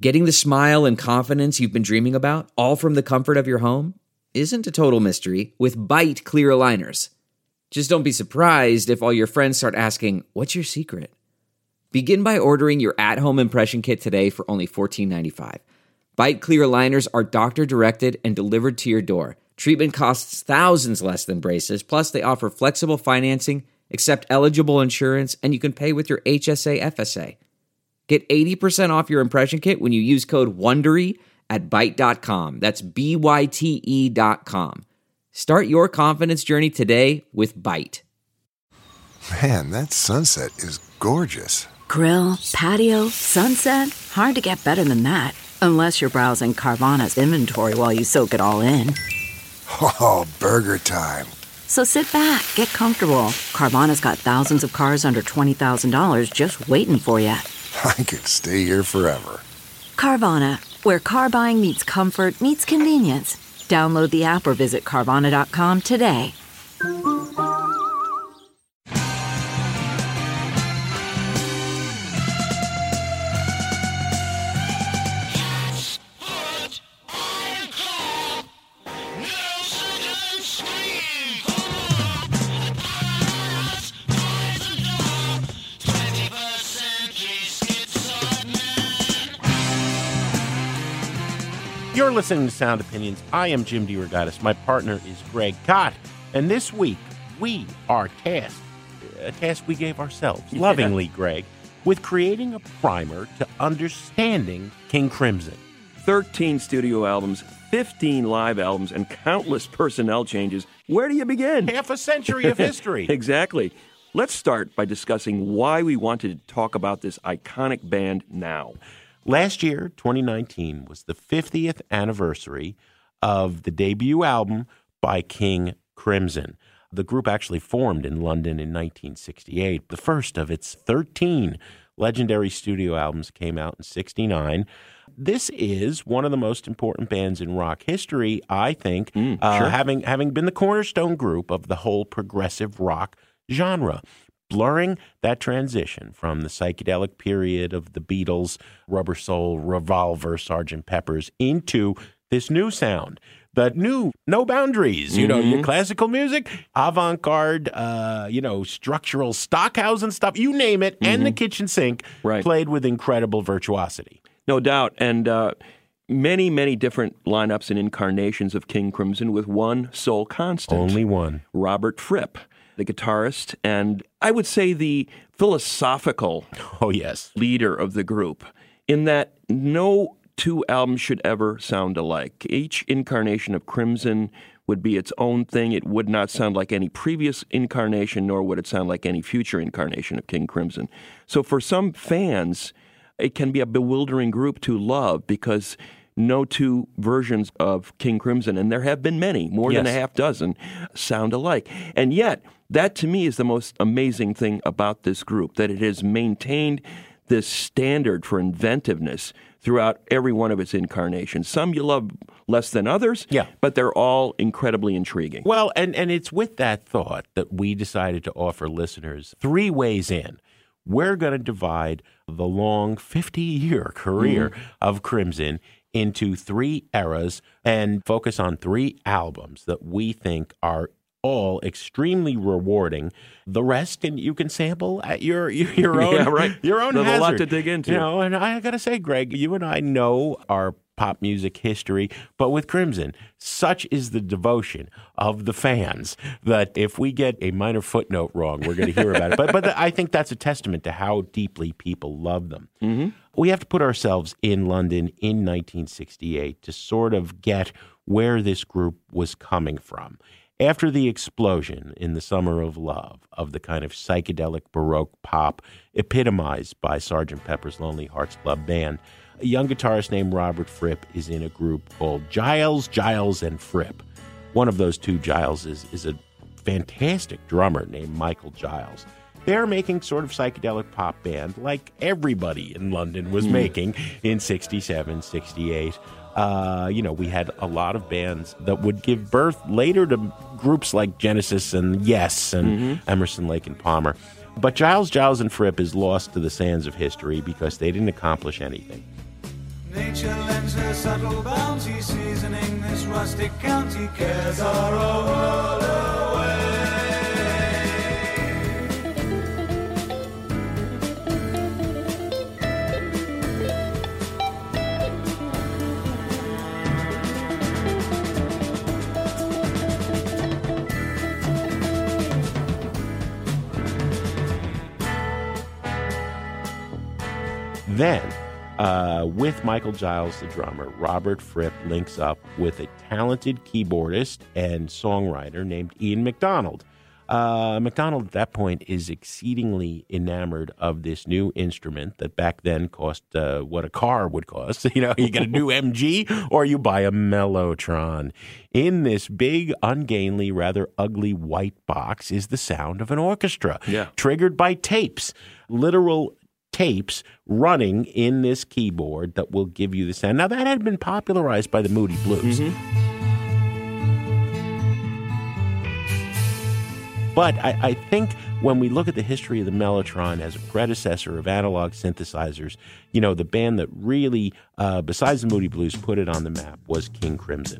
Getting the smile and confidence you've been dreaming about, all from the comfort of your home, isn't a total mystery with Byte clear aligners. Just don't be surprised if all your friends start asking, "What's your secret?" Begin by ordering your at-home impression kit today for only $14.95. Byte clear aligners are doctor-directed and delivered to your door. Treatment costs thousands less than braces, plus they offer flexible financing, accept eligible insurance, and you can pay with your HSA FSA. Get 80% off your impression kit when you use code WONDERY at Byte.com. That's BYTE.com. Start your confidence journey today with Byte. Man, that sunset is gorgeous. Grill, patio, sunset. Hard to get better than that. Unless you're browsing Carvana's inventory while you soak it all in. Oh, burger time. So sit back, get comfortable. Carvana's got thousands of cars under $20,000 just waiting for you. I could stay here forever. Carvana, where car buying meets comfort, meets convenience. Download the app or visit Carvana.com today. You're listening to Sound Opinions. I am Jim DeRogatis. My partner is Greg Kot. And this week, we are tasked, a task we gave ourselves, lovingly, Greg, with creating a primer to understanding King Crimson. 13 studio albums, 15 live albums, and countless personnel changes. Where do you begin? Half a century of history. Exactly. Let's start by discussing why we wanted to talk about this iconic band now. Last year, 2019, was the 50th anniversary of the debut album by King Crimson. The group actually formed in London in 1968. The first of its 13 legendary studio albums came out in 1969. This is one of the most important bands in rock history, I think, Sure. having been the cornerstone group of the whole progressive rock genre. Blurring that transition from the psychedelic period of the Beatles, Rubber Soul, Revolver, Sgt. Pepper's into this new sound, the new No Boundaries, your classical music, avant-garde, structural Stockhausen stuff, you name it, and the kitchen sink played with incredible virtuosity. No doubt. And many, many different lineups and incarnations of King Crimson with one sole constant. Only one. Robert Fripp, the guitarist, and I would say the philosophical leader of the group, in that no two albums should ever sound alike. Each incarnation of Crimson would be its own thing. It would not sound like any previous incarnation, nor would it sound like any future incarnation of King Crimson. So for some fans, it can be a bewildering group to love because no two versions of King Crimson, and there have been many, more than a half dozen, sound alike. And yet, that to me is the most amazing thing about this group, that it has maintained this standard for inventiveness throughout every one of its incarnations. Some you love less than others, but they're all incredibly intriguing. Well, and it's with that thought that we decided to offer listeners 3 ways in. We're going to divide the long 50-year career of Crimson into 3 eras and focus on 3 albums that we think are all extremely rewarding. The rest you can sample at your own your own There's hazard. a lot to dig into. And I got to say, Greg, you and I know our pop music history, but with Crimson, such is the devotion of the fans that if we get a minor footnote wrong, we're going to hear about it. But I think that's a testament to how deeply people love them. We have to put ourselves in London in 1968 to sort of get where this group was coming from. After the explosion in the Summer of Love of the kind of psychedelic Baroque pop epitomized by Sgt. Pepper's Lonely Hearts Club Band, a young guitarist named Robert Fripp is in a group called Giles, and Fripp. One of those 2 Giles is a fantastic drummer named Michael Giles. They're making sort of psychedelic pop band like everybody in London was making in 67, 68. We had a lot of bands that would give birth later to groups like Genesis and Yes and Emerson, Lake and Palmer. But Giles, and Fripp is lost to the sands of history because they didn't accomplish anything. Nature lends her subtle bounty, seasoning this rustic county. Cares are a world away. Then, with Michael Giles, the drummer, Robert Fripp links up with a talented keyboardist and songwriter named Ian MacDonald. MacDonald, at that point, is exceedingly enamored of this new instrument that back then cost what a car would cost. You get a new MG or you buy a Mellotron. In this big, ungainly, rather ugly white box is the sound of an orchestra, triggered by tapes, literal tapes running in this keyboard that will give you the sound. Now, that had been popularized by the Moody Blues. But I think when we look at the history of the Mellotron as a predecessor of analog synthesizers, the band that really, besides the Moody Blues, put it on the map was King Crimson.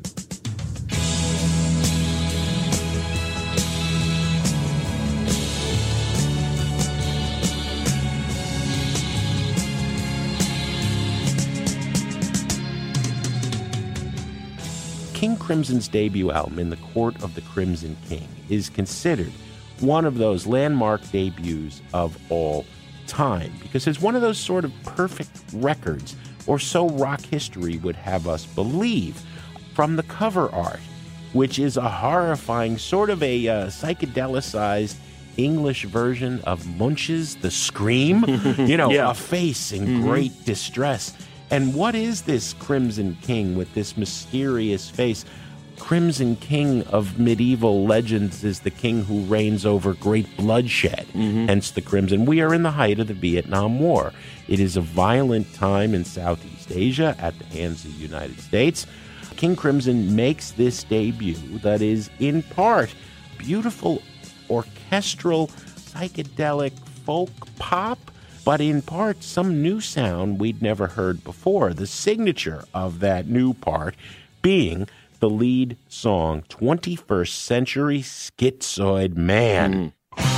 King Crimson's debut album, In the Court of the Crimson King, is considered one of those landmark debuts of all time because it's one of those sort of perfect records, or so rock history would have us believe, from the cover art, which is a horrifying sort of a psychedelicized English version of Munch's The Scream, a face in great distress. And what is this Crimson King with this mysterious face? Crimson King of medieval legends is the king who reigns over great bloodshed, hence the Crimson. We are in the height of the Vietnam War. It is a violent time in Southeast Asia at the hands of the United States. King Crimson makes this debut that is in part beautiful orchestral, psychedelic folk pop, but in part some new sound we'd never heard before. The signature of that new part being the lead song, 21st Century Schizoid Man.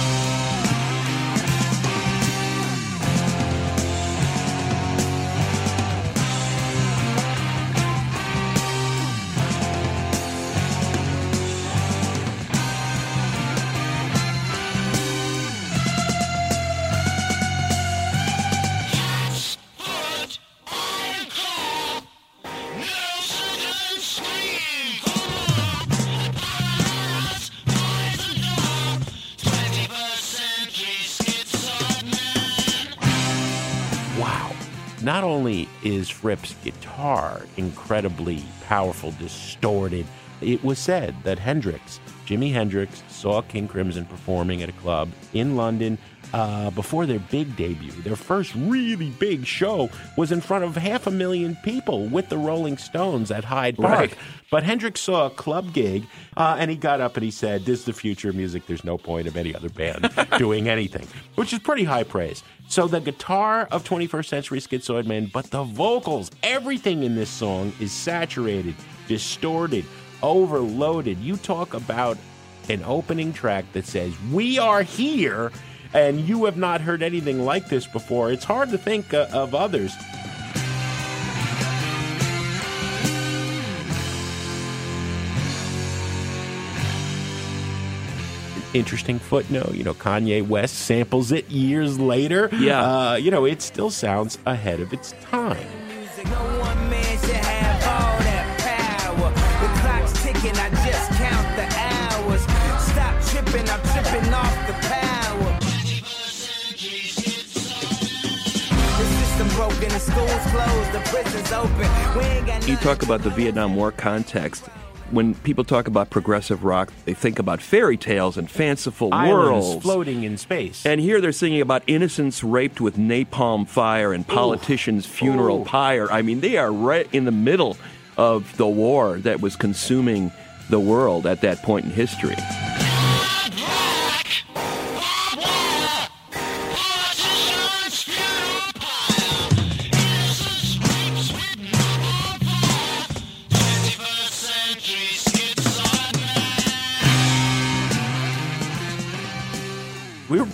Not only is Fripp's guitar incredibly powerful, distorted, it was said that Jimi Hendrix, saw King Crimson performing at a club in London before their big debut. Their first really big show was in front of 500,000 people with the Rolling Stones at Hyde Park. Right. But Hendrix saw a club gig, and he got up and he said, "This is the future of music. There's no point of any other band doing anything," which is pretty high praise. So the guitar of 21st Century Schizoid Man, but the vocals, everything in this song is saturated, distorted, overloaded. You talk about an opening track that says, "We are here," and you have not heard anything like this before. It's hard to think of others. Interesting footnote, Kanye West samples it years later. Yeah. It still sounds ahead of its time. No one man should have all that power. The clock's ticking, I just count the hours. Stop tripping, I'm tripping off the power. The system broken, the school's closed, the prison's open. We ain't got You talk about the Vietnam War context. When people talk about progressive rock, they think about fairy tales and fanciful worlds. Floating in space. And here they're singing about innocents raped with napalm fire and politicians' funeral pyre. I mean, they are right in the middle of the war that was consuming the world at that point in history.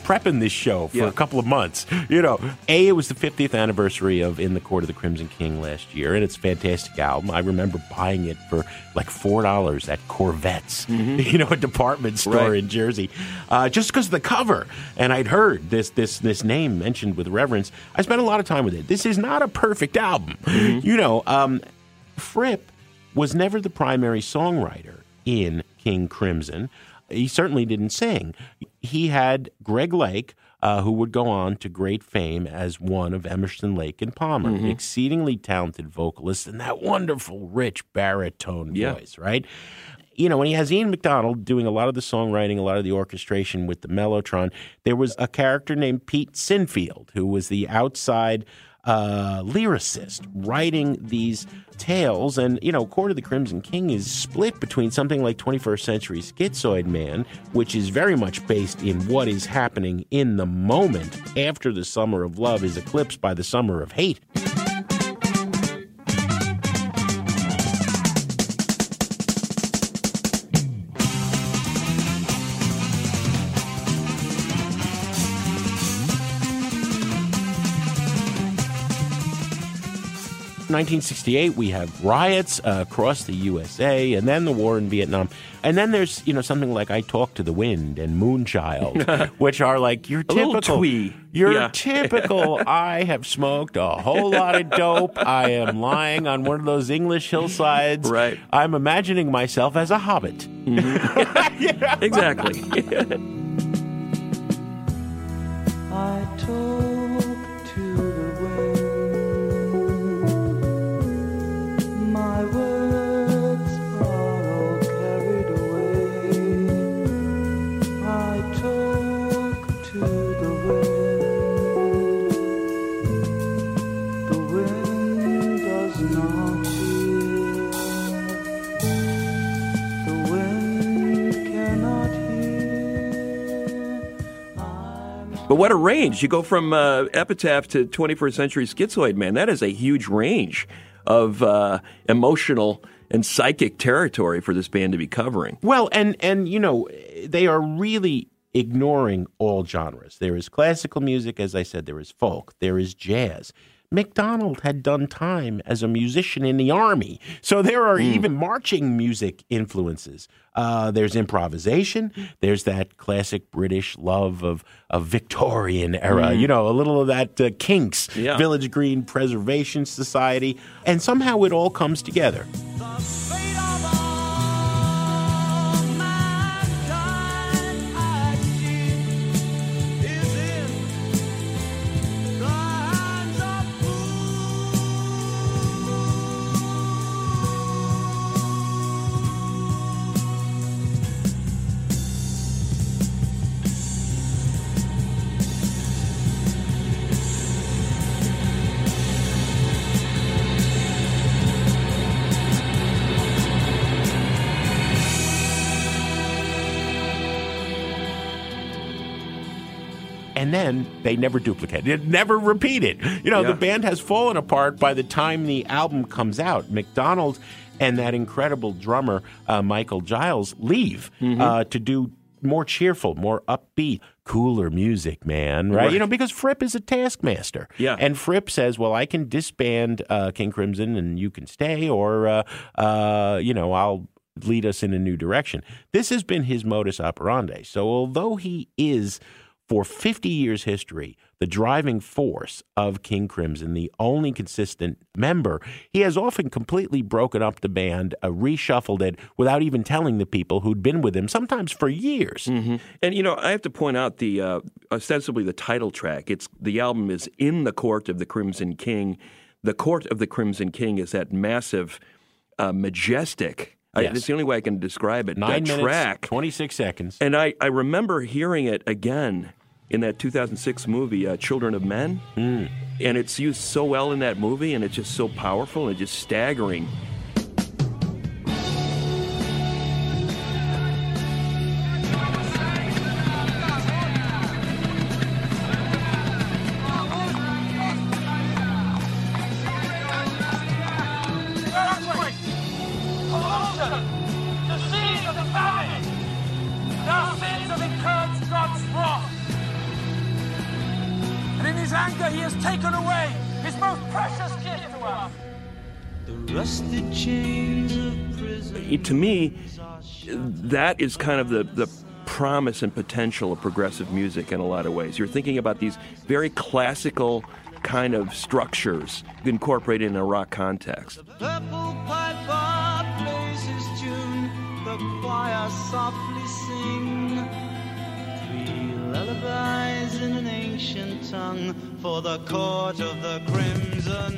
prepping this show for a couple of months. You know, it was the 50th anniversary of In the Court of the Crimson King last year, and it's a fantastic album. I remember buying it for like $4 at Corvette's, you know, a department store in Jersey, just because of the cover. And I'd heard this name mentioned with reverence. I spent a lot of time with it. This is not a perfect album. You know, Fripp was never the primary songwriter in King Crimson. He certainly didn't sing. He had Greg Lake, who would go on to great fame as one of Emerson, Lake and Palmer, an exceedingly talented vocalist and that wonderful, rich baritone voice, right? You know, when he has Ian MacDonald doing a lot of the songwriting, a lot of the orchestration with the Mellotron, there was a character named Pete Sinfield, who was the outside lyricist writing these tales. And, you know, Court of the Crimson King is split between something like 21st Century Schizoid Man, which is very much based in what is happening in the moment after the summer of love is eclipsed by the summer of hate. In 1968, we have riots across the USA, and then the war in Vietnam. And then there's, you know, something like I Talk to the Wind and Moonchild, which are like your typical, typical, I have smoked a whole lot of dope. I am lying on one of those English hillsides. Right. I'm imagining myself as a hobbit. Exactly. I talk to the wind. My words are all carried away. I talk to the wind. The wind does not hear. The wind cannot hear. But what a range. You go from Epitaph to 21st Century Schizoid Man. That is a huge range of emotional and psychic territory for this band to be covering. Well, and you know, they are really ignoring all genres. There is classical music, as I said, there is folk, there is jazz. MacDonald had done time as a musician in the army, so there are even marching music influences. There's improvisation. There's that classic British love of Victorian era, you know, a little of that Kinks, Village Green Preservation Society, and somehow it all comes together. And then they never duplicate it, never repeat it. You know, the band has fallen apart by the time the album comes out. MacDonald and that incredible drummer, Michael Giles, leave to do more cheerful, more upbeat, cooler music, man, right? You know, because Fripp is a taskmaster. Yeah. And Fripp says, well, I can disband King Crimson and you can stay, or, you know, I'll lead us in a new direction. This has been his modus operandi. So although he is, for 50 years history, the driving force of King Crimson, the only consistent member, he has often completely broken up the band, reshuffled it without even telling the people who'd been with him, sometimes for years. And, you know, I have to point out the ostensibly the title track. The album is In the Court of the Crimson King. The Court of the Crimson King is that massive, majestic, it's the only way I can describe it. 9 minutes, track. 26 seconds. And I remember hearing it again in that 2006 movie, Children of Men. And it's used so well in that movie, and it's just so powerful and just staggering. his anger, he has taken away his most precious gift to us. The rusted chains of prison. To me, that is kind of the promise and potential of progressive music in a lot of ways. You're thinking about these very classical kind of structures incorporated in a rock context. The purple piper plays his tune, the choir softly sing. 3 lullabies in an ancient tongue for the court of the crimson.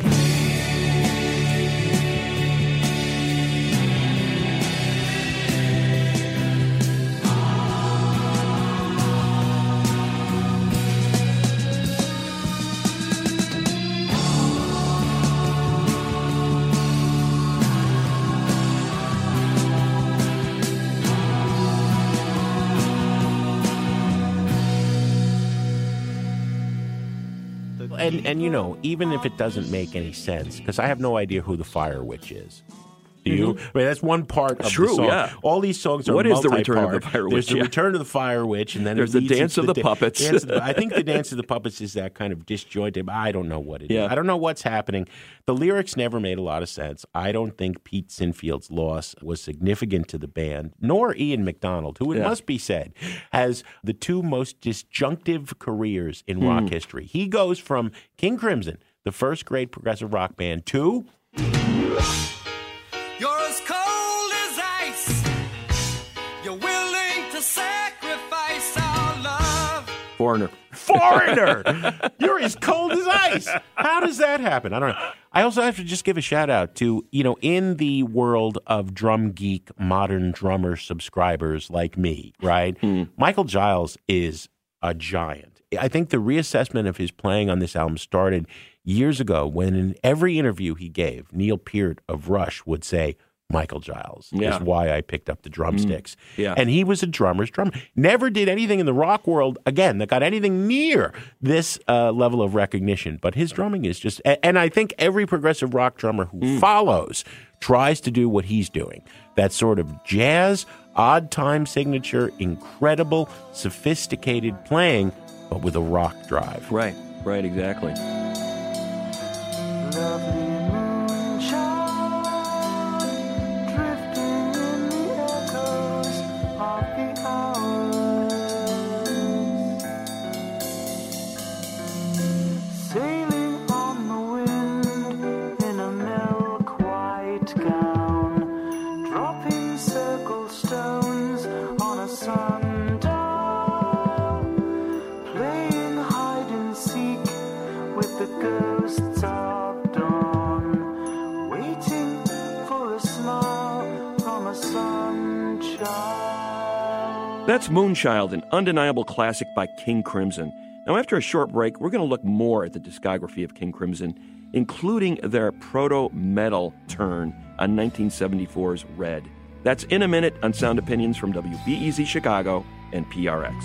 And you know, even if it doesn't make any sense, because I have no idea who the Fire Witch is. Do you? I mean, that's one part of the song. Yeah. All these songs are What is the Return of multi-part. the Fire Witch? There's the Return of the Fire Witch, and then there's the Dance of the Puppets. I think the Dance of the Puppets is that kind of disjointed. I don't know what it is. Yeah. I don't know what's happening. The lyrics never made a lot of sense. I don't think Pete Sinfield's loss was significant to the band, nor Ian MacDonald, who, it must be said, has the two most disjunctive careers in rock history. He goes from King Crimson, the first great progressive rock band, to... You're as cold as ice. You're willing to sacrifice our love. Foreigner. You're as cold as ice. How does that happen? I don't know. I also have to just give a shout out to, you know, in the world of drum geek, modern drummer subscribers like me, right? Michael Giles is a giant. I think the reassessment of his playing on this album started years ago when in every interview he gave, Neil Peart of Rush would say, Michael Giles is why I picked up the drumsticks. And he was a drummer's drummer. Never did anything in the rock world, again, that got anything near this level of recognition. But his drumming is just, and I think every progressive rock drummer who follows tries to do what he's doing. That sort of jazz, odd time signature, incredible, sophisticated playing, but with a rock drive. Right, exactly. Lovely moonshine, drifting in the echoes of the hours, sailing on the wind in a milk-white gown, dropping circle stones on a sundial, playing hide and seek with the ghosts of dawn, waiting for a smile from a sunchild. That's Moonchild, an undeniable classic by King Crimson. Now, after a short break, we're going to look more at the discography of King Crimson, including their proto-metal turn on 1974's Red. That's in a minute on Sound Opinions from WBEZ Chicago and PRX.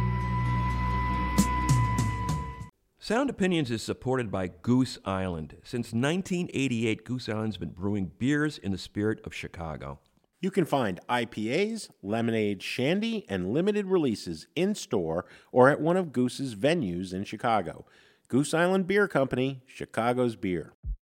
Sound Opinions is supported by Goose Island. Since 1988, Goose Island's been brewing beers in the spirit of Chicago. You can find IPAs, lemonade, shandy, and limited releases in-store or at one of Goose's venues in Chicago. Goose Island Beer Company, Chicago's beer.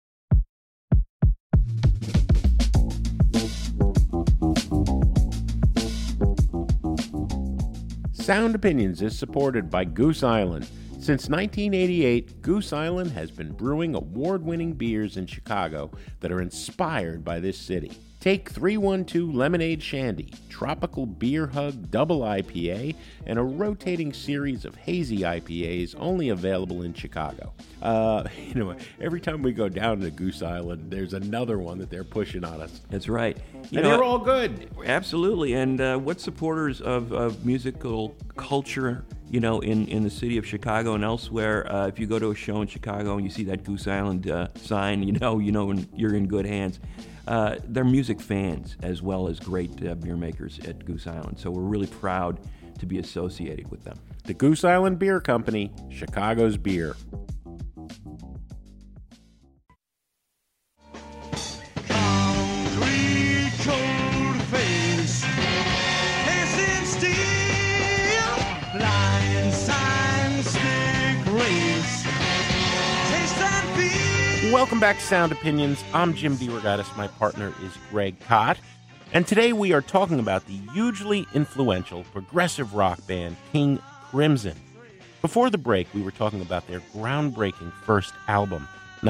Sound Opinions is supported by Goose Island. Since 1988, Goose Island has been brewing award-winning beers in Chicago that are inspired by this city. Take 312 Lemonade Shandy, Tropical Beer Hug Double IPA, and a rotating series of hazy IPAs only available in Chicago. Every time we go down to Goose Island, there's another one that they're pushing on us. That's right. They're all good. Absolutely. And what supporters of musical culture, in the city of Chicago and elsewhere, if you go to a show in Chicago and you see that Goose Island sign, you're in good hands. They're music fans as well as great beer makers at Goose Island. So we're really proud to be associated with them. The Goose Island Beer Company, Chicago's beer. Concrete cold face, facing steel, blind sign stick race, Welcome back to Sound Opinions. I'm Jim DeRogatis. My partner is Greg Kot. And today we are talking about the hugely influential progressive rock band King Crimson. Before the break, we were talking about their groundbreaking first album,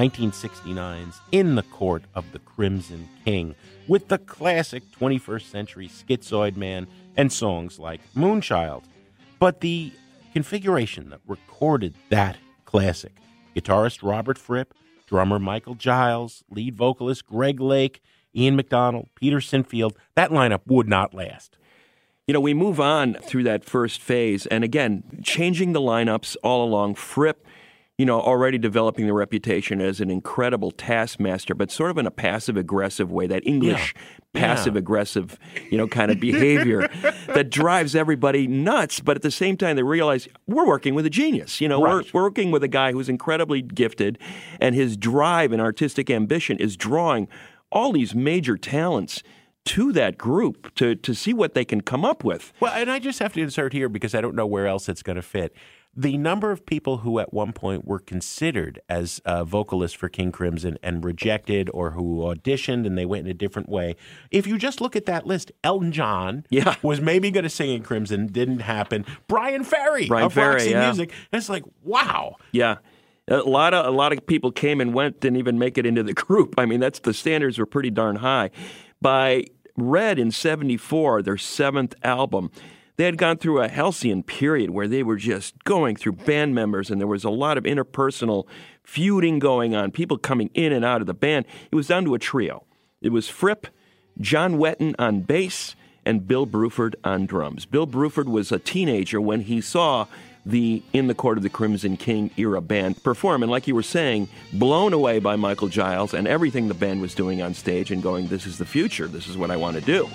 1969's In the Court of the Crimson King, with the classic 21st century Schizoid Man and songs like Moonchild. But the configuration that recorded that classic, guitarist Robert Fripp, drummer Michael Giles, lead vocalist Greg Lake, Ian McDonald, Peter Sinfield, that lineup would not last. You know, we move on through that first phase, and again, changing the lineups all along. Fripp, already developing the reputation as an incredible taskmaster, but sort of in a passive-aggressive way, that English passive-aggressive, kind of behavior that drives everybody nuts, but at the same time, they realize we're working with a genius. We're working with a guy who's incredibly gifted, and his drive and artistic ambition is drawing all these major talents to that group to see what they can come up with. Well, and I just have to insert here because I don't know where else it's going to fit. The number of people who at one point were considered as vocalists for King Crimson and rejected, or who auditioned and they went in a different way. If you just look at that list, Elton John was maybe going to sing in Crimson, didn't happen. Brian Ferry of Roxy Music. And it's like, wow. Yeah. A lot of people came and went, didn't even make it into the group. I mean, the standards were pretty darn high. By Red in 1974, their seventh album, they had gone through a halcyon period where they were just going through band members, and there was a lot of interpersonal feuding going on, people coming in and out of the band. It was down to a trio. It was Fripp, John Wetton on bass, and Bill Bruford on drums. Bill Bruford was a teenager when he saw the In the Court of the Crimson King era band perform, and like you were saying, blown away by Michael Giles and everything the band was doing on stage and going, this is the future, this is what I want to do.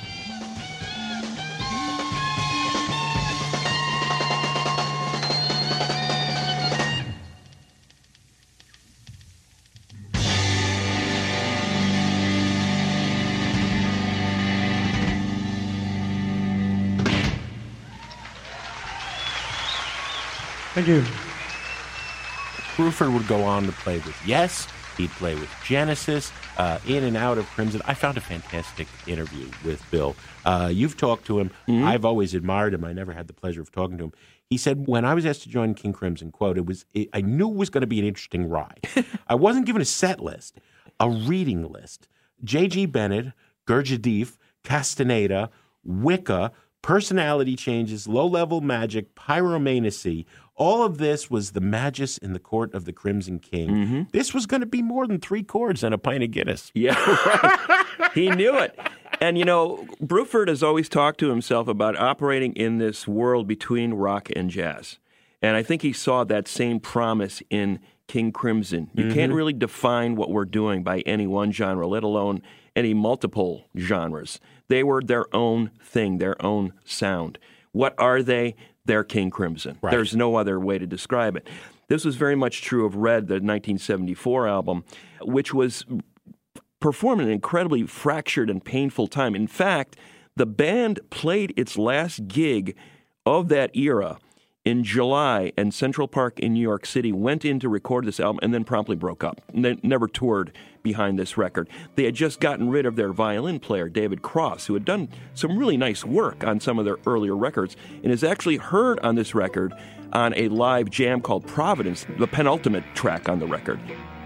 Thank you. Bruford would go on to play with Yes. He'd play with Genesis, in and out of Crimson. I found a fantastic interview with Bill. You've talked to him. Mm-hmm. I've always admired him. I never had the pleasure of talking to him. He said, when I was asked to join King Crimson, quote, I knew it was going to be an interesting ride. I wasn't given a set list, a reading list. J.G. Bennett, Gurdjieff, Castaneda, Wicca, personality changes, low-level magic, pyromaniacy. All of this was the Magus in the Court of the Crimson King. Mm-hmm. This was going to be more than 3 chords and a pint of Guinness. Yeah, right. He knew it. And, Bruford has always talked to himself about operating in this world between rock and jazz. And I think he saw that same promise in King Crimson. You can't really define what we're doing by any one genre, let alone any multiple genres. They were their own thing, their own sound. What are they? They're King Crimson. Right. There's no other way to describe it. This was very much true of Red, the 1974 album, which was performed in an incredibly fractured and painful time. In fact, the band played its last gig of that era in July, and Central Park in New York City went in to record this album and then promptly broke up. They never toured behind this record. They had just gotten rid of their violin player, David Cross, who had done some really nice work on some of their earlier records and is actually heard on this record on a live jam called Providence, the penultimate track on the record.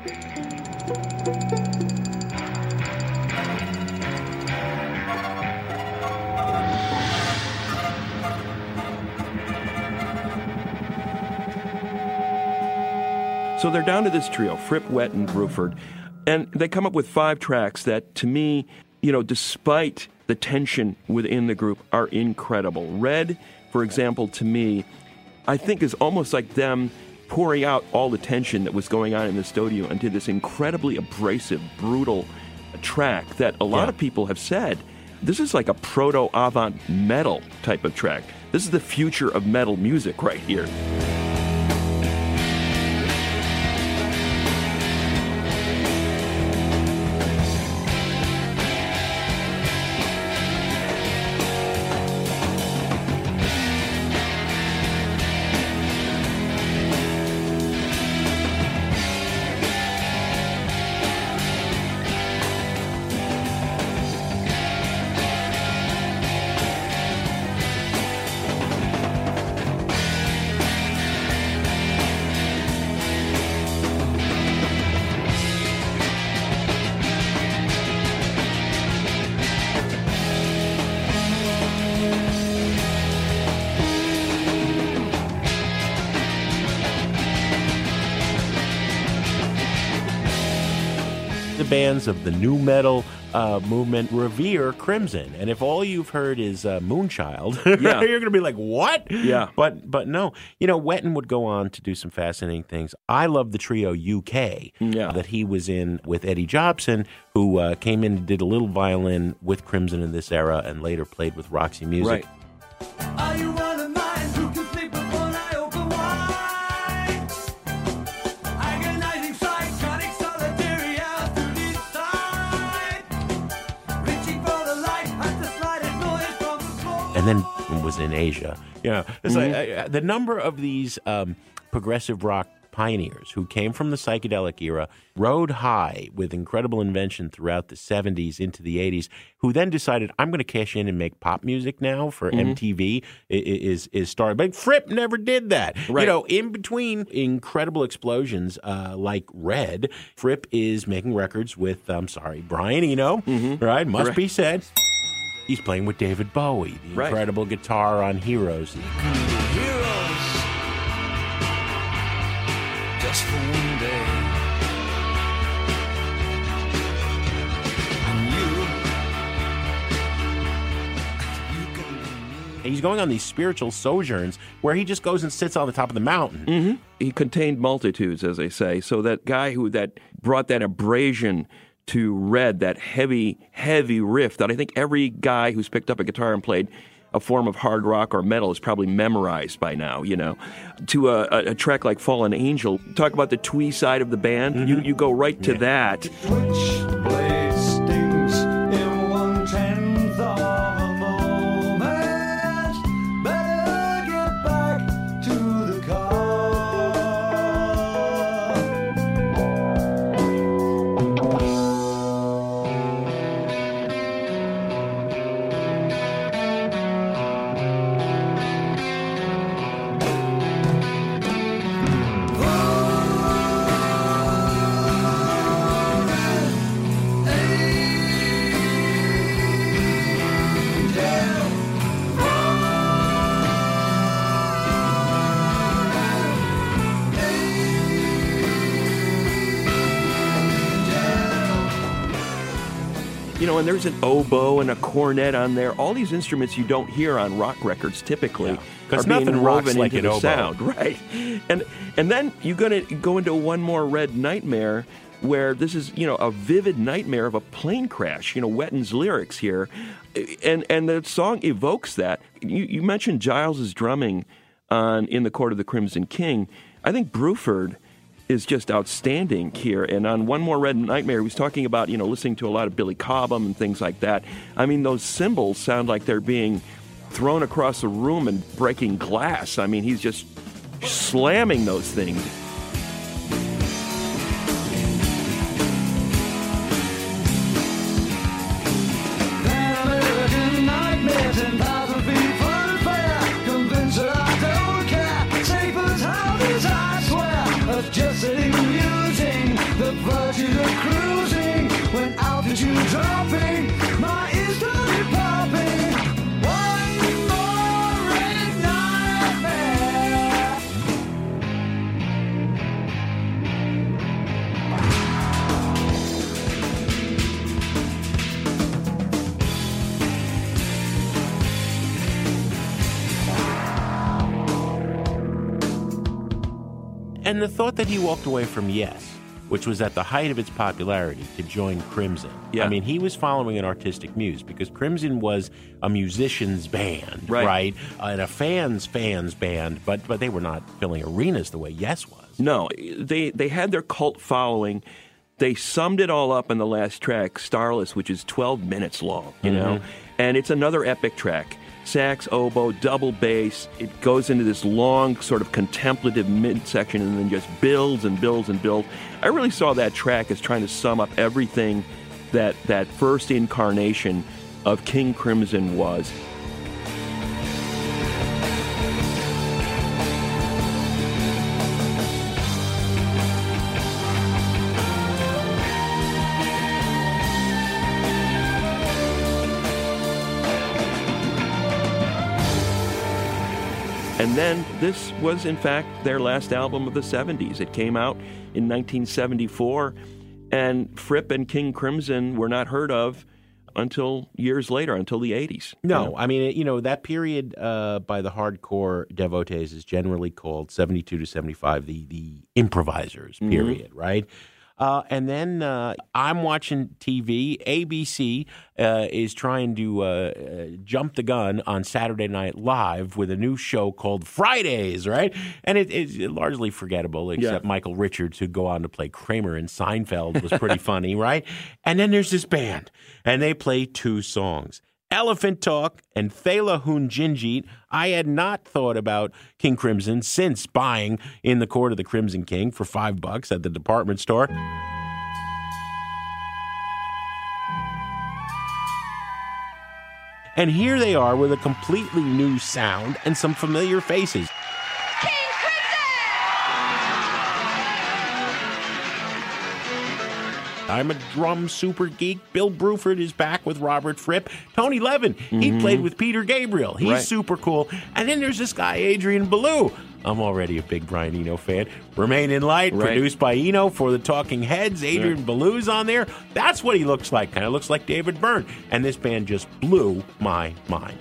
So they're down to this trio, Fripp, Wetton, Bruford, and they come up with 5 tracks that, to me, despite the tension within the group, are incredible. Red, for example, to me, I think is almost like them pouring out all the tension that was going on in the studio into this incredibly abrasive, brutal track that a lot of people have said, this is like a proto-avant metal type of track. This is the future of metal music right here. fans of the nu metal movement revere Crimson. And if all you've heard is Moonchild, Yeah. you're going to be like, what? Yeah. But no. You know, Wetton would go on to do some fascinating things. I love the trio UK that he was in with Eddie Jobson, who came in and did a little violin with Crimson in this era and later played with Roxy Music. Right. Are you one of mine who can sleep with one eye open wide? Agonizing psychotic solitary out to decide. Reaching for the light at the slightest noise from the floor. And then was in Asia. Yeah, it's like the number of these progressive rock pioneers who came from the psychedelic era, rode high with incredible invention throughout the 70s into the 80s, who then decided, I'm going to cash in and make pop music now for MTV, is started. But Fripp never did that. Right. You know, in between incredible explosions like Red, Fripp is making records with, Brian Eno, right? Must be said. He's playing with David Bowie, the incredible guitar on Heroes. Heroes, just for one day. And you can be me. He's going on these spiritual sojourns where he just goes and sits on the top of the mountain. He contained multitudes, as they say. So that guy that brought that abrasion to Red, that heavy, heavy riff that I think every guy who's picked up a guitar and played a form of hard rock or metal is probably memorized by now, you know. To a track like Fallen Angel, talk about the twee side of the band, you go right to that. Switchblade stings in 1/10 of a moment. Better get back to the car. You know, and there's an oboe and a cornet on there. All these instruments you don't hear on rock records typically. Because are being nothing rocks woven like into an the oboe. sound, right? And then you're going to go into One More Red Nightmare, where this is, you know, a vivid nightmare of a plane crash. You know, Wetton's lyrics here, and the song evokes that. You mentioned Giles's drumming on In the Court of the Crimson King. I think Bruford is just outstanding here. And on One More Red Nightmare, he was talking about, you know, listening to a lot of Billy Cobham and things like that. I mean, those cymbals sound like they're being thrown across the room and breaking glass. I mean, he's just slamming those things. American nightmare, 10,000 feet from fire. Convinced that I don't care. Safe as houses, I swear. Adjusting, using the virtues of cruising. When altitude dropping, my ears started popping. One more red nightmare. And the thought that he walked away from Yes, which was at the height of its popularity, to join Crimson. Yeah. I mean, he was following an artistic muse because Crimson was a musician's band, right? And a fan's band, but they were not filling arenas the way Yes was. No, they had their cult following. They summed it all up in the last track, Starless, which is 12 minutes long, you know? And it's another epic track. Sax, oboe, double bass. It goes into this long sort of contemplative midsection and then just builds and builds and builds. I really saw that track as trying to sum up everything that first incarnation of King Crimson was. And then this was, in fact, their last album of the 70s. It came out in 1974, And Fripp and King Crimson were not heard of until years later, until the 80s. No, I mean, that period by the hardcore devotees is generally called 72 to 75, the improvisers period, right? And then I'm watching TV. ABC is trying to jump the gun on Saturday Night Live with a new show called Fridays, right? And it's largely forgettable, except Michael Richards, who'd go on to play Kramer in Seinfeld, was pretty funny, right? And then there's this band, and they play two songs. Elephant Talk and Thela Hunjinjit. I had not thought about King Crimson since buying In the Court of the Crimson King for $5 at the department store. And here they are with a completely new sound and some familiar faces. I'm a drum super geek. Bill Bruford is back with Robert Fripp. Tony Levin, he played with Peter Gabriel. He's super cool. And then there's this guy, Adrian Belew. I'm already a big Brian Eno fan. Remain in Light, produced by Eno for the Talking Heads. Adrian Belew's on there. That's what he looks like. Kind of looks like David Byrne. And this band just blew my mind.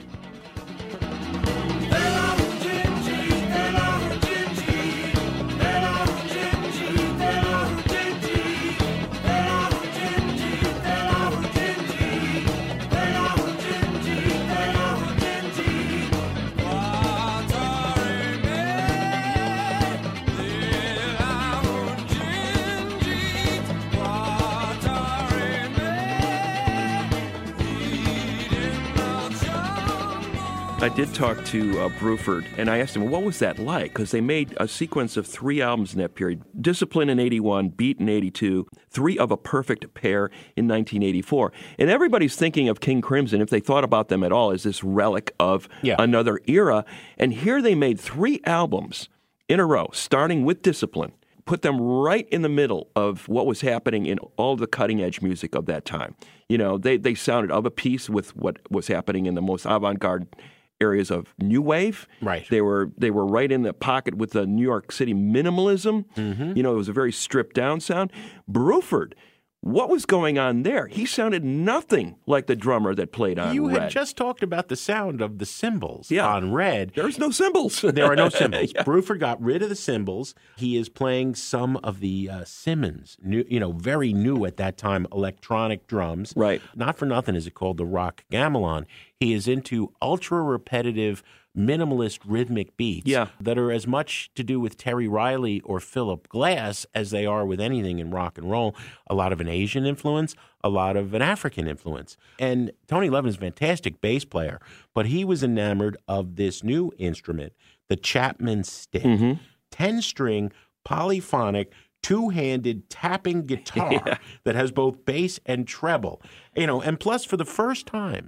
I did talk to Bruford, and I asked him, what was that like? Because they made a sequence of 3 albums in that period. Discipline in 81, Beat in 82, 3 of a Perfect Pair in 1984. And everybody's thinking of King Crimson, if they thought about them at all, as this relic of another era. And here they made 3 albums in a row, starting with Discipline, put them right in the middle of what was happening in all the cutting-edge music of that time. You know, they sounded of a piece with what was happening in the most avant-garde areas of new wave. Right. They were right in the pocket with the New York City minimalism. You know, it was a very stripped down sound. Bruford, what was going on there? He sounded nothing like the drummer that played on Red. You had just talked about the sound of the cymbals on Red. There's no cymbals. There are no cymbals. Bruford got rid of the cymbals. He is playing some of the Simmons, very new at that time, electronic drums. Right. Not for nothing is it called the Rock Gamelan. He is into ultra-repetitive, minimalist rhythmic beats that are as much to do with Terry Riley or Philip Glass as they are with anything in rock and roll. A lot of an Asian influence, a lot of an African influence. And Tony Levin is a fantastic bass player, but he was enamored of this new instrument, the Chapman stick. 10-string, polyphonic, two-handed tapping guitar that has both bass and treble. And plus for the first time,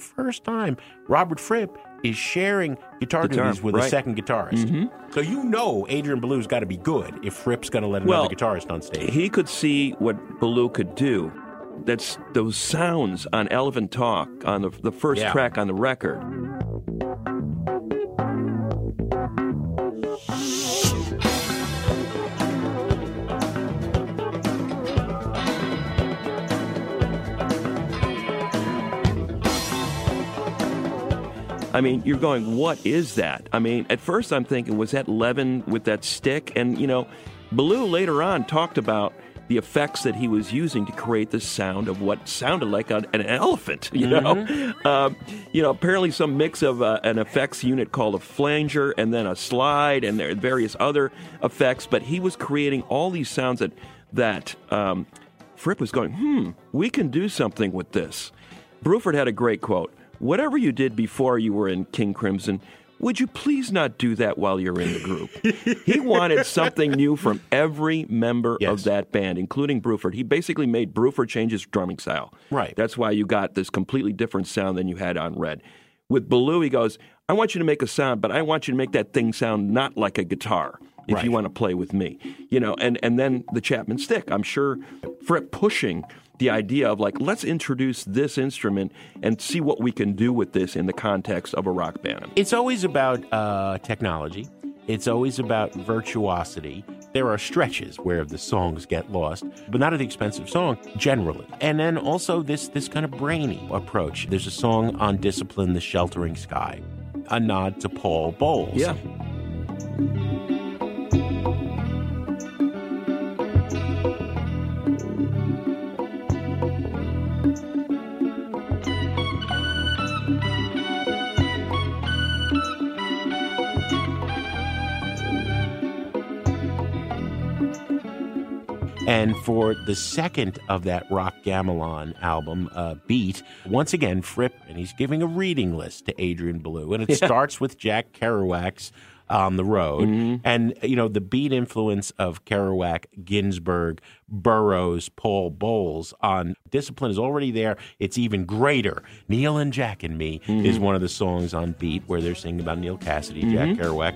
Robert Fripp is sharing guitar duties with a second guitarist. So Adrian Belew's got to be good if Fripp's going to let another guitarist on stage. He could see what Belew could do. That's those sounds on Elephant Talk, on the first track on the record. I mean, you're going, what is that? I mean, at first I'm thinking, was that Levin with that stick? And, Belew later on talked about the effects that he was using to create the sound of what sounded like an elephant, apparently some mix of an effects unit called a flanger and then a slide and there are various other effects. But he was creating all these sounds that Fripp was going, we can do something with this. Bruford had a great quote. Whatever you did before you were in King Crimson, would you please not do that while you're in the group? He wanted something new from every member of that band, including Bruford. He basically made Bruford change his drumming style. Right. That's why you got this completely different sound than you had on Red. With Belew, he goes, I want you to make a sound, but I want you to make that thing sound not like a guitar if you want to play with me. And then the Chapman stick. I'm sure Fripp pushing the idea of let's introduce this instrument and see what we can do with this in the context of a rock band. It's always about technology. It's always about virtuosity. There are stretches where the songs get lost, but not at the expense of song, generally. And then also this kind of brainy approach. There's a song on Discipline, The Sheltering Sky, a nod to Paul Bowles. Yeah. And for the second of that Rock Gamelan album, Beat, once again, Fripp, and he's giving a reading list to Adrian Belew. And it starts with Jack Kerouac's On the Road. Mm-hmm. And, the beat influence of Kerouac, Ginsberg, Burroughs, Paul Bowles on Discipline is already there. It's even greater. Neil and Jack and Me is one of the songs on Beat where they're singing about Neil Cassidy, Jack Kerouac.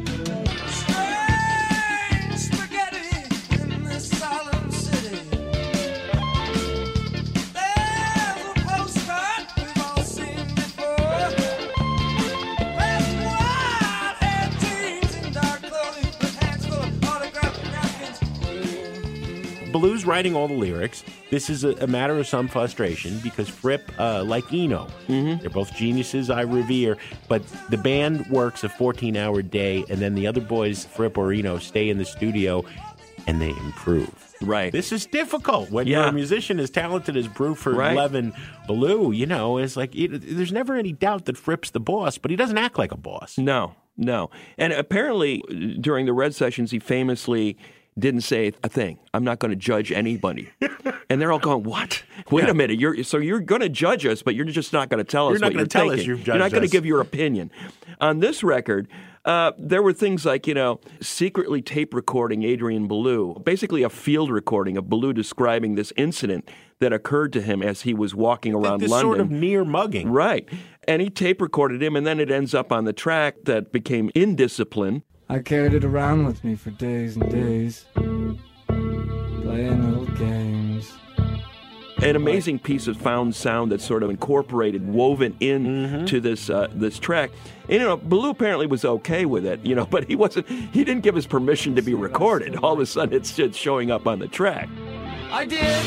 Belew's writing all the lyrics. This is a matter of some frustration because Fripp, like Eno, they're both geniuses I revere, but the band works a 14-hour day, and then the other boys, Fripp or Eno, stay in the studio, and they improve. Right. This is difficult when you're a musician as talented as Bruford, Levin, Belew. It's like there's never any doubt that Fripp's the boss, but he doesn't act like a boss. No. And apparently, during the Red Sessions, he famously didn't say a thing. I'm not going to judge anybody. And they're all going, what? Wait a minute. You're going to judge us, but you're just not going to tell us what you're thinking. You're not going to give your opinion. On this record, there were things like, secretly tape recording Adrian Belew, basically a field recording of Belew describing this incident that occurred to him as he was walking around this London. Sort of near mugging. Right. And he tape recorded him, and then it ends up on the track that became In Discipline. I carried it around with me for days and days, playing little games. An amazing piece of found sound that's sort of incorporated, woven in to this track. And, Belew apparently was okay with it, but he didn't give his permission to be recorded. All of a sudden, it's just showing up on the track. I did.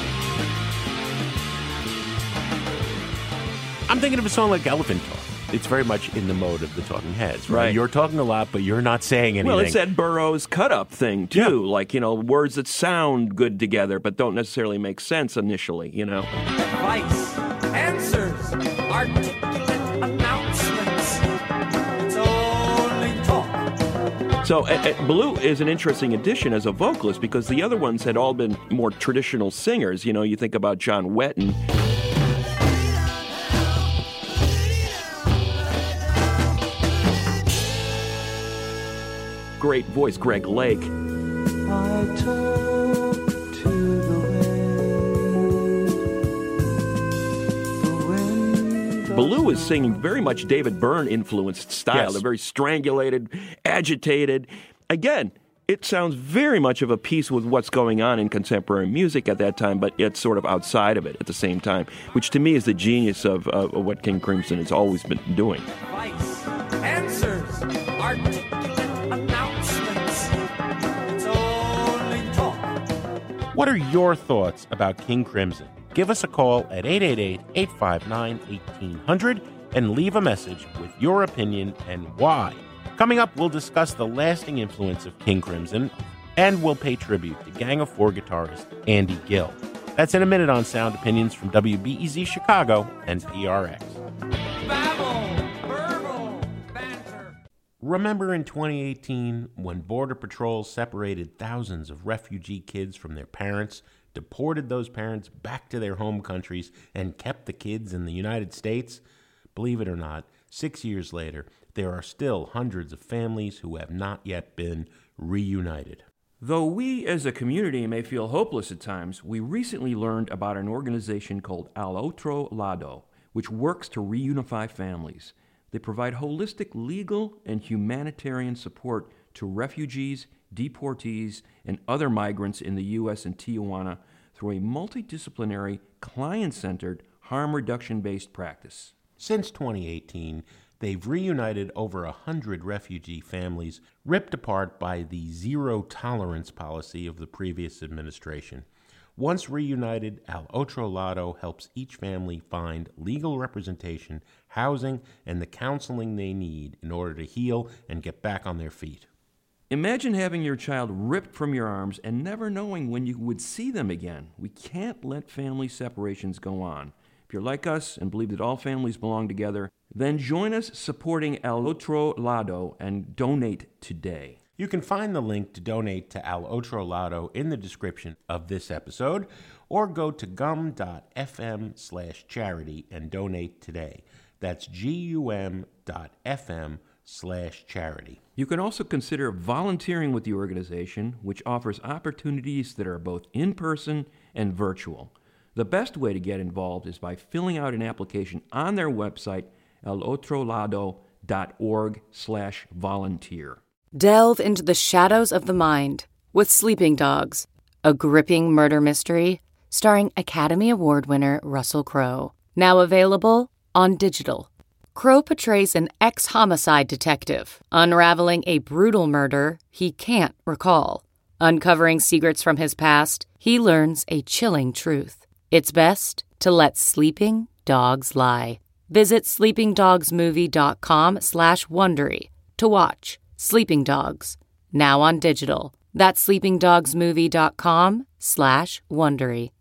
I'm thinking of a song like Elephant Talk. It's very much in the mode of the Talking Heads, right? Right. You're talking a lot, but you're not saying anything. Well, it's that Burroughs cut-up thing, too. Like, words that sound good together but don't necessarily make sense initially, Advice, answers, articulate announcements. It's only talk. So Belew is an interesting addition as a vocalist because the other ones had all been more traditional singers. You think about John Wetton. Great voice, Greg Lake. I talk to the wind. Belew is singing very much David Byrne-influenced style. Yes. They're very strangulated, agitated. Again, it sounds very much of a piece with what's going on in contemporary music at that time, but it's sort of outside of it at the same time, which to me is the genius of what King Crimson has always been doing. Advice, answers, articulate announcements. It's only talk. What are your thoughts about King Crimson? Give us a call at 888-859-1800 and leave a message with your opinion and why. Coming up, we'll discuss the lasting influence of King Crimson, and we'll pay tribute to Gang of Four guitarist Andy Gill. That's in a minute on Sound Opinions from WBEZ Chicago and PRX. Babble, burble, banter. Remember in 2018 when Border Patrol separated thousands of refugee kids from their parents, deported those parents back to their home countries, and kept the kids in the United States? Believe it or not, 6 years later, there are still hundreds of families who have not yet been reunited. Though we as a community may feel hopeless at times, we recently learned about an organization called Al Otro Lado, which works to reunify families. They provide holistic legal and humanitarian support to refugees, deportees, and other migrants in the U.S. and Tijuana through a multidisciplinary, client-centered, harm reduction-based practice. Since 2018, They've reunited over 100 refugee families ripped apart by the zero-tolerance policy of the previous administration. Once reunited, El Otro Lado helps each family find legal representation, housing, and the counseling they need in order to heal and get back on their feet. Imagine having your child ripped from your arms and never knowing when you would see them again. We can't let family separations go on. If you're like us and believe that all families belong together, then join us supporting El Otro Lado and donate today. You can find the link to donate to El Otro Lado in the description of this episode, or go to gum.fm/charity and donate today. That's gum.fm/charity. You can also consider volunteering with the organization, which offers opportunities that are both in-person and virtual. The best way to get involved is by filling out an application on their website, elotrolado.org/volunteer. Delve into the shadows of the mind with Sleeping Dogs, a gripping murder mystery starring Academy Award winner Russell Crowe. Now available on digital. Crowe portrays an ex-homicide detective unraveling a brutal murder he can't recall. Uncovering secrets from his past, he learns a chilling truth. It's best to let sleeping dogs lie. Visit sleepingdogsmovie.com/Wondery to watch Sleeping Dogs, now on digital. That's sleepingdogsmovie.com/Wondery.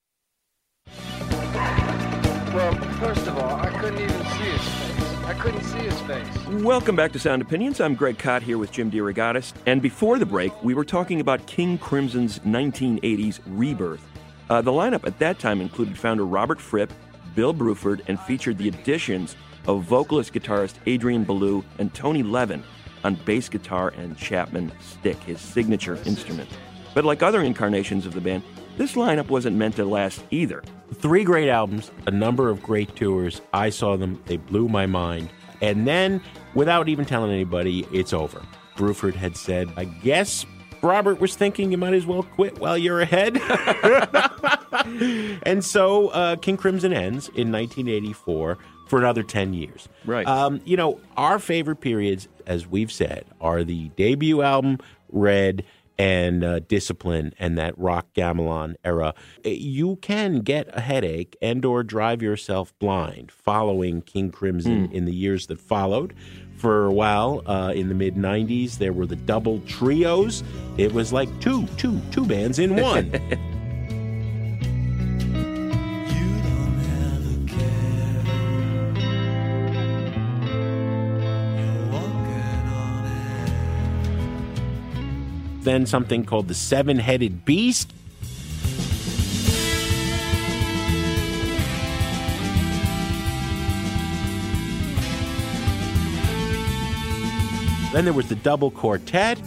Well, first of all, I couldn't even see his face. I couldn't see his face. Welcome back to Sound Opinions. I'm Greg Kot here with Jim DeRogatis. And before the break, we were talking about King Crimson's 1980s rebirth. The lineup at that time included founder Robert Fripp, Bill Bruford, and featured the additions of vocalist-guitarist Adrian Belew and Tony Levin on bass guitar and Chapman stick, his signature instrument. But like other incarnations of the band, this lineup wasn't meant to last either. 3 great albums, a number of great tours. I saw them. They blew my mind. And then, without even telling anybody, it's over. Bruford had said, I guess Robert was thinking you might as well quit while you're ahead. And so King Crimson ends in 1984 for another 10 years. Right. Our favorite periods, as we've said, are the debut album, Red, and Discipline, and that rock gamelan era. You can get a headache and or drive yourself blind following King Crimson in the years that followed. For a while, in the mid-'90s, there were the double trios. It was like two bands in one. Then something called the Seven-Headed Beast. Then there was the Double Quartet.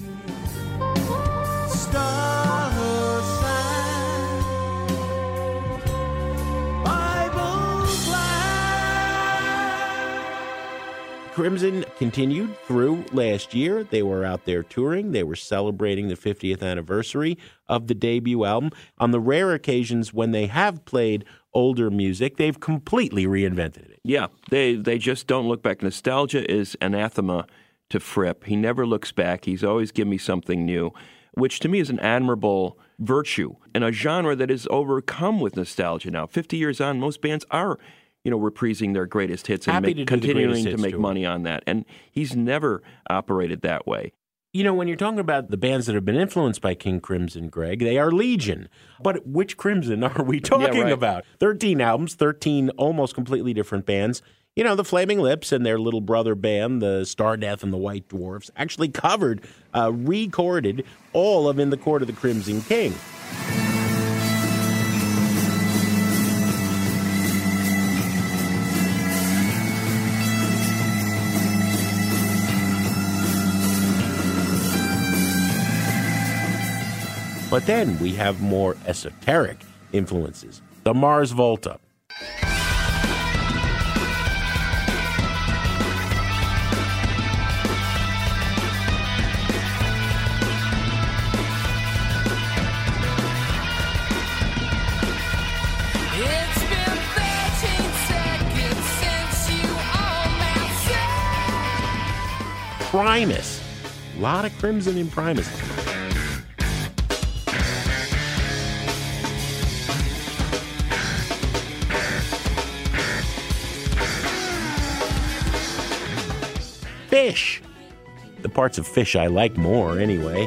Crimson continued through last year. They were out there touring. They were celebrating the 50th anniversary of the debut album. On the rare occasions when they have played older music, they've completely reinvented it. Yeah, they just don't look back. Nostalgia is anathema to Fripp. He never looks back. He's always given me something new, which to me is an admirable virtue in a genre that is overcome with nostalgia now. 50 years on, most bands are reprising their greatest hits and continuing to make money on that. And he's never operated that way. When you're talking about the bands that have been influenced by King Crimson, Greg, they are legion. But which Crimson are we talking about? 13 albums, 13 almost completely different bands. The Flaming Lips and their little brother band, the Stardeath and the White Dwarfs, actually recorded all of In the Court of the Crimson King. But then we have more esoteric influences. The Mars Volta. It's been 13 seconds since you owned that cell. Primus. A lot of Crimson in Primus. Fish. The parts of Fish I like more, anyway.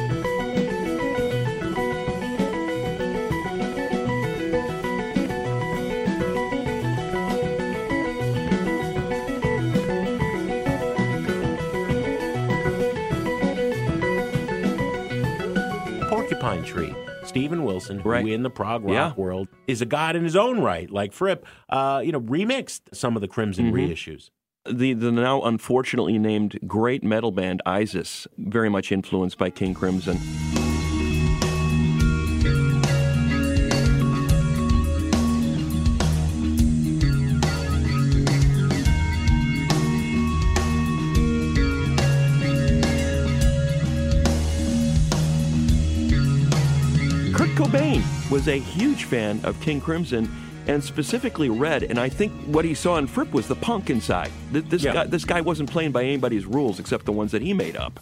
Porcupine Tree. Stephen Wilson, who in the prog rock world is a god in his own right, like Fripp, remixed some of the Crimson reissues. The now unfortunately named great metal band Isis, very much influenced by King Crimson. Kurt Cobain was a huge fan of King Crimson, and specifically Red, and I think what he saw in Fripp was the punk inside. This guy wasn't playing by anybody's rules except the ones that he made up.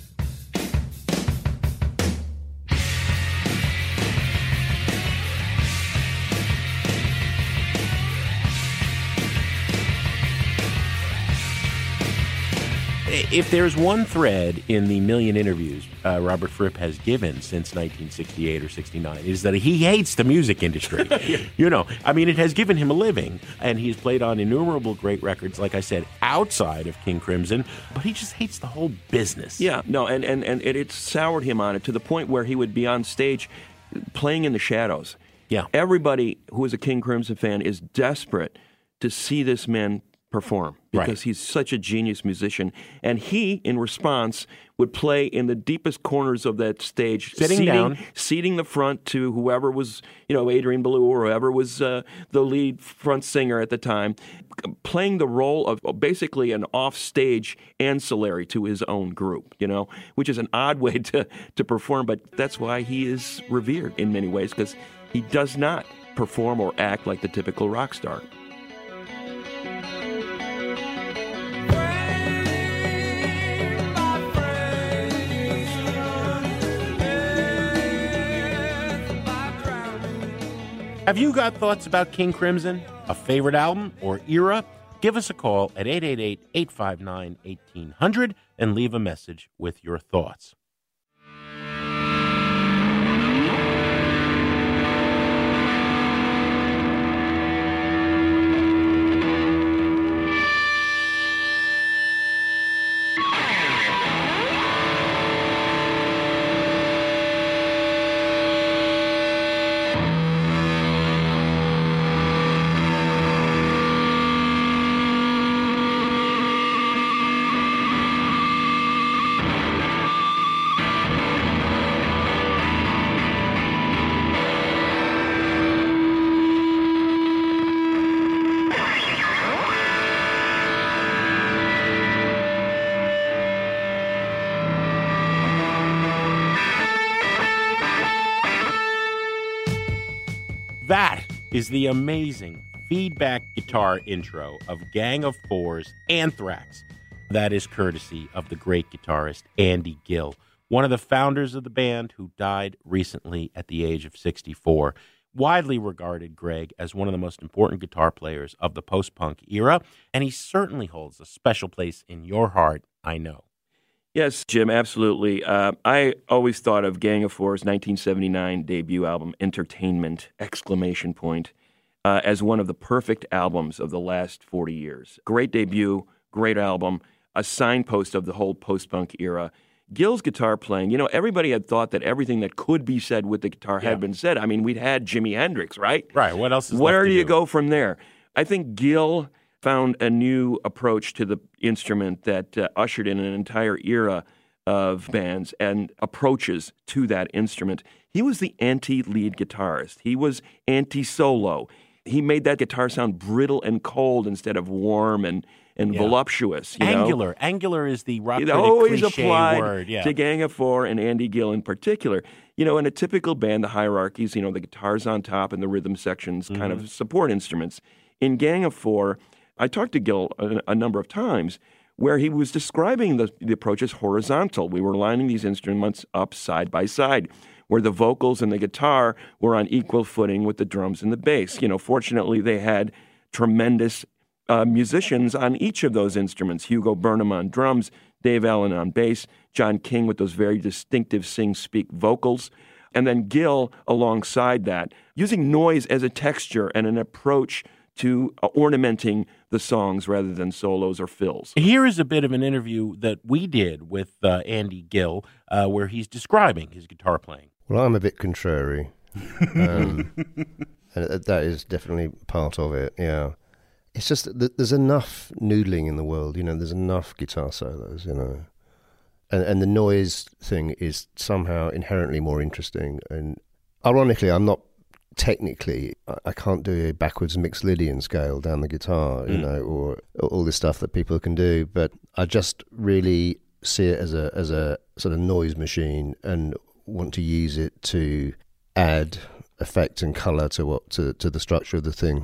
If there's one thread in the million interviews Robert Fripp has given since 1968 or 69, is that he hates the music industry. It has given him a living, and he's played on innumerable great records, like I said, outside of King Crimson, but he just hates the whole business. Yeah, no, and it soured him on it to the point where he would be on stage playing in the shadows. Yeah. Everybody who is a King Crimson fan is desperate to see this man perform because he's such a genius musician, and he, in response, would play in the deepest corners of that stage, seating the front to whoever was, Adrian Belew or whoever was the lead front singer at the time, playing the role of basically an off-stage ancillary to his own group, which is an odd way to perform, but that's why he is revered in many ways, because he does not perform or act like the typical rock star. Have you got thoughts about King Crimson, a favorite album or era? Give us a call at 888-859-1800 and leave a message with your thoughts. That is the amazing feedback guitar intro of Gang of Four's Anthrax. That is courtesy of the great guitarist Andy Gill, one of the founders of the band who died recently at the age of 64. Widely regarded, Greg, as one of the most important guitar players of the post-punk era, and he certainly holds a special place in your heart, I know. Yes, Jim, absolutely. I always thought of Gang of Four's 1979 debut album, Entertainment! As one of the perfect albums of the last 40 years. Great debut, great album, a signpost of the whole post-punk era. Gill's guitar playing, everybody had thought that everything that could be said with the guitar had been said. I mean, we'd had Jimi Hendrix, right? Right. What else is Where left do to you do? go from there? I think Gill found a new approach to the instrument that ushered in an entire era of bands and approaches to that instrument. He was the anti-lead guitarist. He was anti-solo. He made that guitar sound brittle and cold instead of warm and voluptuous. Angular. Angular is the rock critic always cliche applied word. to Gang of Four and Andy Gill in particular. In a typical band, the hierarchies, the guitar's on top and the rhythm sections kind of support instruments. In Gang of Four, I talked to Gill a number of times. where he was describing the approach as horizontal. We were lining these instruments up side by side, where the vocals and the guitar were on equal footing with the drums and the bass. Fortunately, they had tremendous musicians on each of those instruments. Hugo Burnham on drums, Dave Allen on bass, John King with those very distinctive sing-speak vocals, and then Gil alongside that, using noise as a texture and an approach to ornamenting the songs rather than solos or fills. Here is a bit of an interview that we did with Andy Gill, where he's describing his guitar playing. Well, I'm a bit contrary. And that is definitely part of it, yeah. It's just that there's enough noodling in the world, there's enough guitar solos, And the noise thing is somehow inherently more interesting. And ironically, I'm not technically, I can't do a backwards mixed Lydian scale down the guitar, or all this stuff that people can do. But I just really see it as a sort of noise machine and want to use it to add effect and color to the structure of the thing.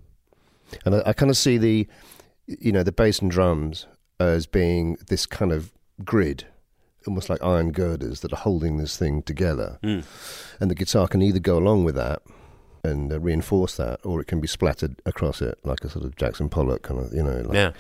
And I kind of see the bass and drums as being this kind of grid, almost like iron girders that are holding this thing together. And the guitar can either go along with that and reinforce that, or it can be splattered across it like a sort of Jackson Pollock kind of, Yeah.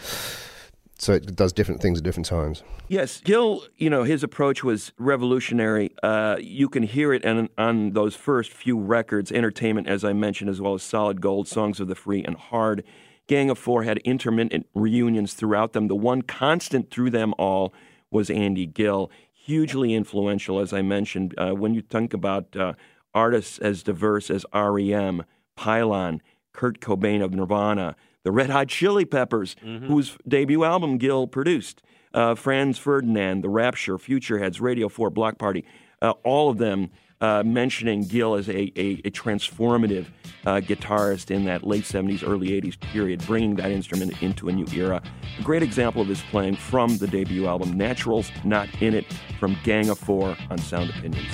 So it does different things at different times. Yes, Gil, his approach was revolutionary. You can hear it on those first few records, Entertainment, as I mentioned, as well as Solid Gold, Songs of the Free, and Hard. Gang of Four had intermittent reunions throughout them. The one constant through them all was Andy Gill, hugely influential, as I mentioned. When you think about artists as diverse as R.E.M., Pylon, Kurt Cobain of Nirvana, the Red Hot Chili Peppers, whose debut album Gil produced, Franz Ferdinand, The Rapture, Futureheads, Radio 4, Block Party, all of them mentioning Gil as a transformative guitarist in that late 70s, early 80s period, bringing that instrument into a new era. A great example of his playing from the debut album, Naturals, Not In It, from Gang of Four on Sound Opinions.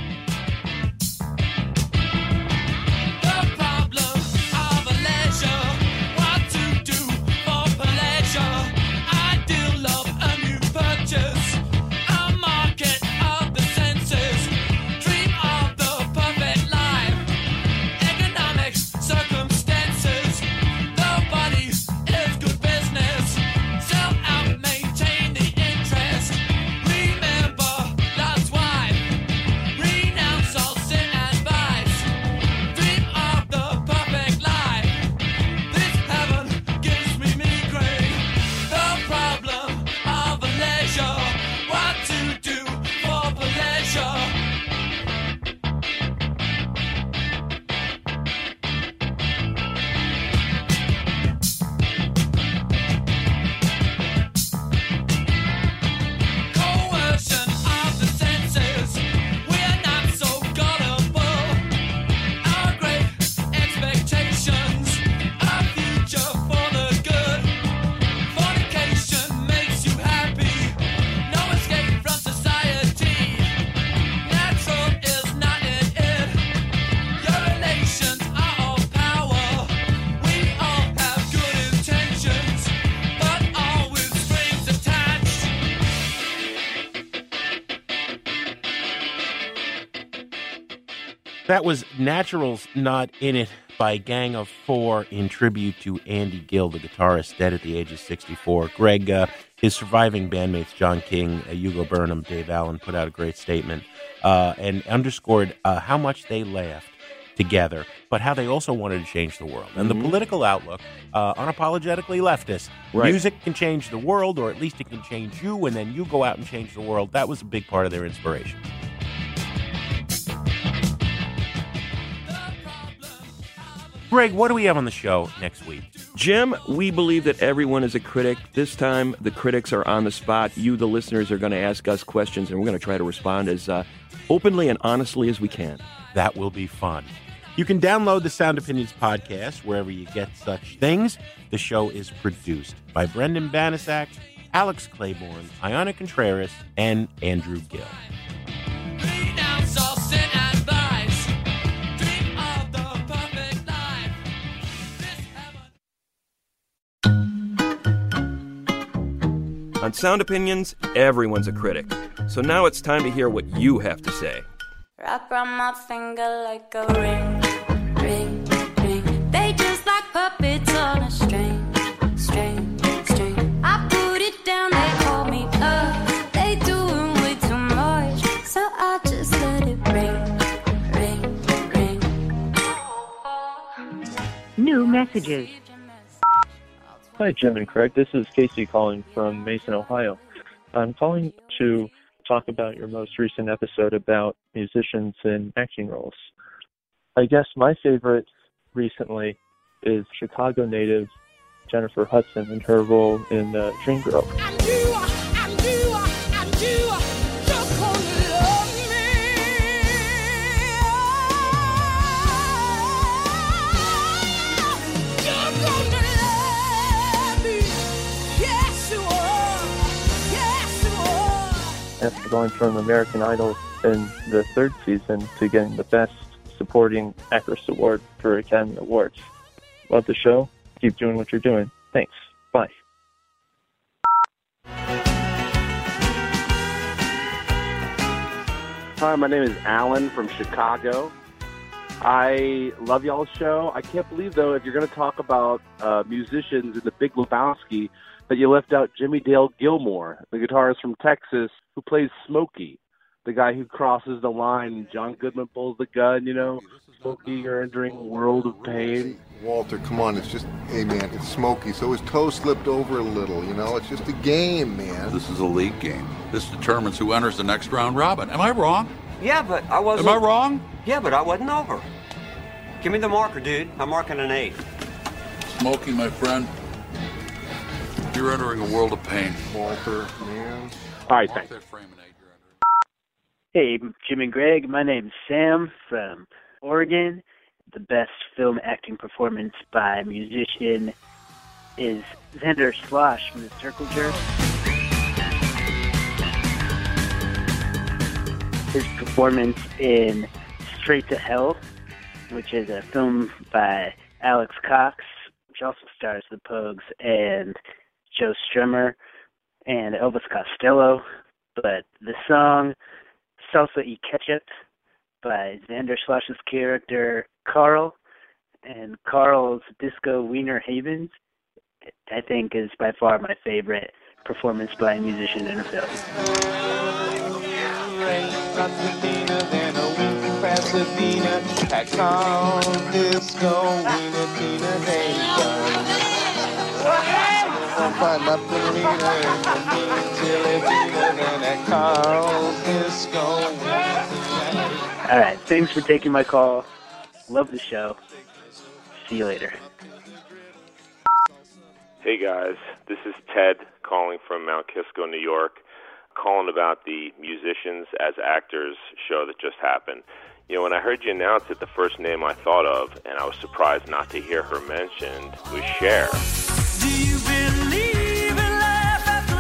That was Naturals, Not In It by Gang of Four in tribute to Andy Gill, the guitarist, dead at the age of 64. Greg, his surviving bandmates, John King, Hugo Burnham, Dave Allen, put out a great statement and underscored how much they laughed together, but how they also wanted to change the world. And the political outlook, unapologetically leftist. Right. Music can change the world, or at least it can change you, and then you go out and change the world. That was a big part of their inspiration. Greg, what do we have on the show next week? Jim, we believe that everyone is a critic. This time, the critics are on the spot. You, the listeners, are going to ask us questions, and we're going to try to respond as openly and honestly as we can. That will be fun. You can download the Sound Opinions podcast wherever you get such things. The show is produced by Brendan Banasak, Alex Claiborne, Ayana Contreras, and Andrew Gill. On Sound Opinions, everyone's a critic. So now it's time to hear what you have to say. Wrap around my finger like a ring, ring, ring. They just like puppets on a string, string, string. I put it down, they call me up. They doing way too much, so I just let it ring, ring, ring. New messages. Hi, Jim and Craig. This is Casey calling from Mason, Ohio. I'm calling to talk about your most recent episode about musicians in acting roles. I guess my favorite recently is Chicago native Jennifer Hudson in her role in Dreamgirl. After going from American Idol in the third season to getting the Best Supporting Actress Award for Academy Awards. Love the show. Keep doing what you're doing. Thanks. Bye. Hi, my name is Alan from Chicago. I love y'all's show. I can't believe, though, if you're going to talk about musicians in The Big Lebowski, that you left out Jimmy Dale Gilmore, the guitarist from Texas who plays Smokey, the guy who crosses the line and John Goodman pulls the gun, you know. Smokey, you're entering a world of pain. Walter, come on, it's just, hey man, it's Smokey, so his toe slipped over a little, you know, it's just a game, man. This is a league game. This determines who enters the next round robin. Am I wrong? Yeah, but I wasn't... Am I wrong? Yeah, but I wasn't over. Give me the marker, dude. I'm marking an 8. Smokey, my friend, you're entering a world of pain. Walter, man. All right, thanks. Hey, Jim and Greg, my name's Sam from Oregon. The best film acting performance by a musician is Xander Slosh from the Circle Jerks. His performance in Straight to Hell, which is a film by Alex Cox, which also stars the Pogues and Joe Strummer and Elvis Costello. But the song Salsa y Ketchup by Xander Slosh's character Carl, and Carl's Disco Wiener Havens, I think is by far my favorite performance by a musician in a film. All right, thanks for taking my call. Love the show. See you later. Hey guys, this is Ted calling from Mount Kisco, New York, calling about the Musicians as Actors show that just happened. You know, when I heard you announce it, the first name I thought of, and I was surprised not to hear her mentioned, was Cher. Do you believe in life after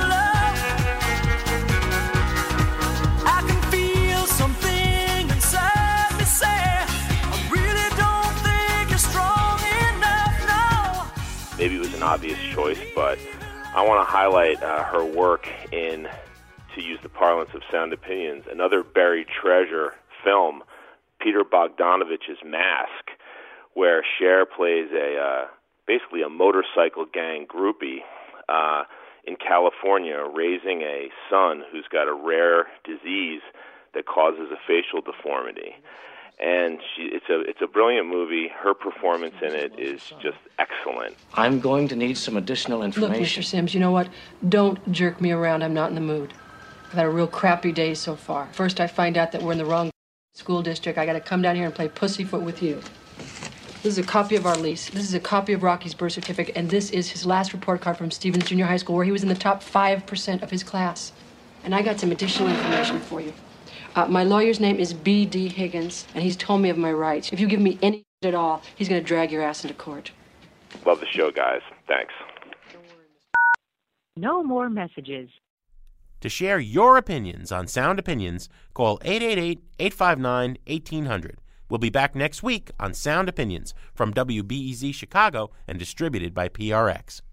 love? I can feel something inside me say, I really don't think you're strong enough, no. Maybe it was an obvious choice, but I want to highlight her work in, to use the parlance of Sound Opinions, another buried treasure film, Peter Bogdanovich's Mask, where Cher plays basically a motorcycle gang groupie in California, raising a son who's got a rare disease that causes a facial deformity. And it's a brilliant movie. Her performance in it is just excellent. I'm going to need some additional information. Look, Mr. Sims, you know what? Don't jerk me around. I'm not in the mood. I've had a real crappy day so far. First, I find out that we're in the wrong school district. I got to come down here and play pussyfoot with you. This is a copy of our lease. This is a copy of Rocky's birth certificate, and this is his last report card from Stevens Junior High School, where he was in the top 5% of his class. And I got some additional information for you. My lawyer's name is B.D. Higgins, and he's told me of my rights. If you give me any at all, he's going to drag your ass into court. Love the show, guys. Thanks. No more messages. To share your opinions on Sound Opinions, call 888-859-1800. We'll be back next week on Sound Opinions from WBEZ Chicago and distributed by PRX.